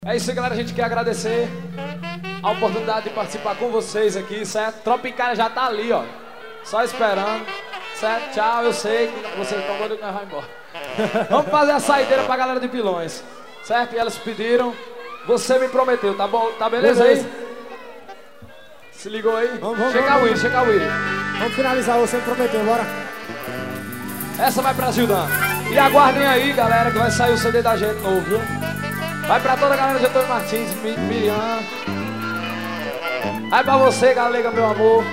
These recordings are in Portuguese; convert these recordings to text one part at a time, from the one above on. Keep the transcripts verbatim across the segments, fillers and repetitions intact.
É isso aí, galera, a gente quer agradecer a oportunidade de participar com vocês aqui, certo? Tropicália já tá ali, ó, só esperando, certo? Tchau, eu sei que vocês estão doidos que nós vamos embora. Vamos fazer a saideira pra galera de Pilões, certo? E elas pediram, você me prometeu, tá bom? Tá beleza, beleza. Aí? Se ligou aí? Vamos, vamos, chega o Willi, chega o Willi. Vamos finalizar, você me prometeu, bora. Essa vai pra Gildan. E aguardem aí, galera, que vai sair o C D da gente novo, viu? Vai pra toda a galera de Antônio Martins, Miriam. Vai pra você, galega, meu amor.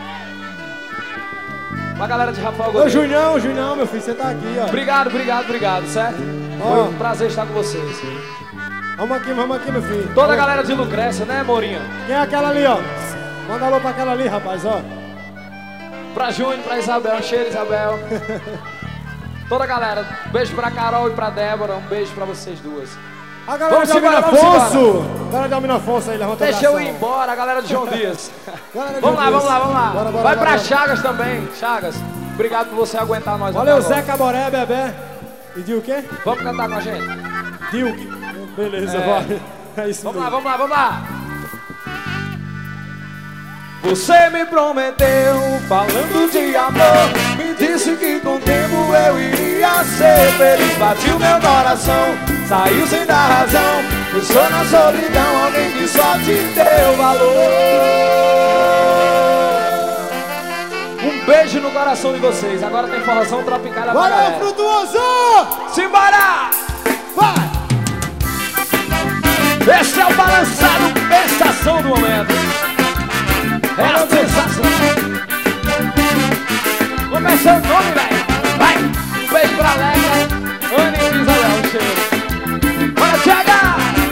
Pra galera de Rafael Godoy. Ô, Junhão, Junhão, meu filho, você tá aqui, ó. Obrigado, obrigado, obrigado, certo? Ó, foi um prazer estar com vocês. Vamos aqui, vamos aqui, meu filho. Toda a galera de Lucrécia, né, Morinha? Quem é aquela ali, ó? Manda alô pra aquela ali, rapaz, ó. Pra Júnior, pra Isabel, cheiro, Isabel. Toda a galera. Um beijo pra Carol e pra Débora. Um beijo pra vocês duas. A galera de Almino Afonso! A galera de Almino Afonso aí, levanta o Deixa eu ir embora, a galera de João Dias. Vamos João lá, Dias. vamos lá, vamos lá. Bora, bora, Vai bora, pra bora. Chagas também. Chagas, obrigado por você aguentar nós. Valeu, Zé Caboré, Bebé. E Dil o quê? Vamos cantar com a gente. Dil. Beleza, é. vai. É isso vamos mesmo. lá, vamos lá, vamos lá. Você me prometeu, falando de amor, me disse que com o tempo eu iria ser feliz. Bateu meu coração, saiu sem dar razão. Eu sou na solidão, alguém que só te deu valor. Um beijo no coração de vocês. Agora tem formação Tropicália pra galera. Valeu, Frutuoso! Simbora! Vai! Esse é o balançado, estação do momento. É a sensação. Começa o nome, velho. Vai! Um beijo pra Alexa, Ana e Isabel, um cheiro. Bora, Thiago!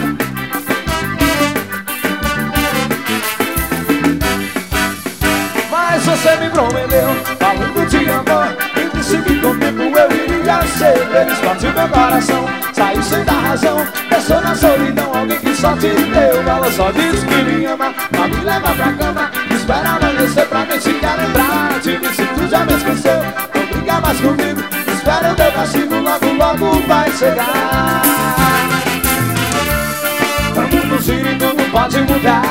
Mas você me prometeu, falando de amor, me disse que com o tempo eu iria ser feliz. Partiu meu coração, saiu sem dar razão. Pensou na solidão, alguém que só te deu valor. Só disse que me ama, pra me levar pra cama. Espera amanhecer pra nem sequer lembrar. Te disse que tu já me esqueceu, não briga mais comigo. Espera o teu castigo, logo logo vai chegar. O mundo gira e tudo pode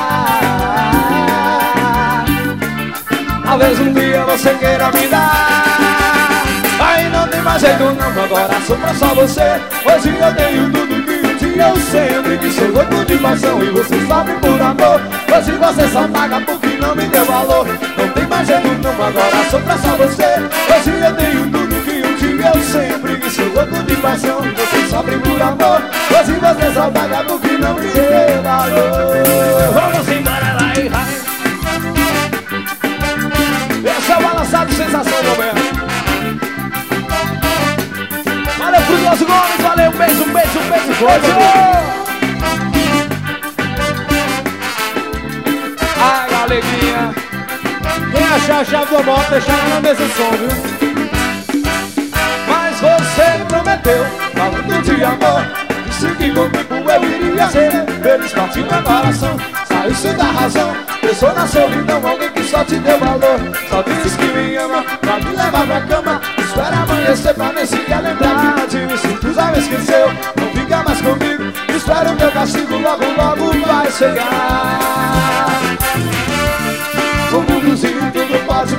mudar. Talvez um dia você queira me dar. Aí não tem mais jeito não, meu coração pra só você. Hoje eu tenho tudo que um dia eu sempre quis. Sou louco de paixão e você sofre por amor. Hoje você só paga porque não me deu valor. Não tem mais jeito não, meu coração pra só você. Hoje eu tenho tudo que um dia eu sempre quis. Sou louco de paixão e você sofre por amor. Hoje você só paga porque não me deu valor. Vamos embora, vai, vai. Esse é o balançado sensação do momento. Valeu, Frutuoso Gomes, valeu, um beijo, um beijo, um beijo, beijo. Ai, alegria. Quem achar a chave da moto, deixa ela na mesa de som, viu? Mas você me prometeu, falando de amor, disse que comigo eu iria ser feliz. Partiu meu coração, saiu sem dar razão. Pensou na solidão, alguém que só te deu valor. Só disse que me ama, pra me levar pra cama. Espera amanhecer pra nem sequer lembrar. Te disse que tu já me esqueceu, não fica mais comigo. Espera o teu castigo, logo logo vai chegar. O mundo gira e tudo pode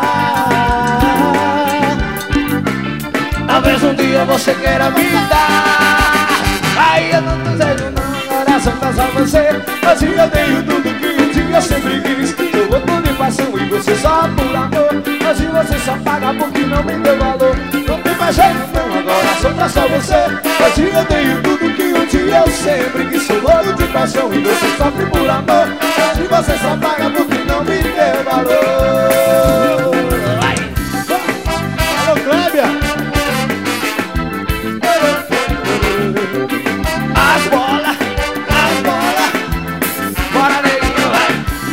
mudar. Talvez um dia você queira me dar. Aí eu não tô dizendo não, agora só tá só você. Hoje eu tenho tudo que um dia eu sempre quis. Eu vou tudo de paixão e você só por amor. Hoje você só paga porque não me deu valor. Não tem mais jeito não, agora só tá só você. Hoje eu tenho tudo que um dia eu sempre quis. Sou louco de paixão e você sofre por amor. Hoje você só paga porque não me deu valor. Alô, Clébia! As bolas, as bolas. Bora, neguinho, vai.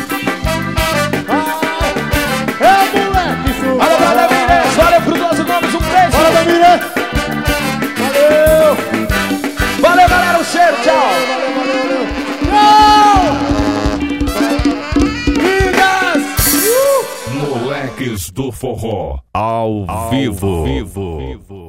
É moleque, isso! Valeu, valeu, Mineiro. Valeu, Frutuoso Gomes, um beijo. Bora, Bebirê! Valeu! Valeu, galera, um cheiro, tchau. Valeu, valeu, valeu! Ligas! Moleques do Forró, ao, ao vivo. vivo.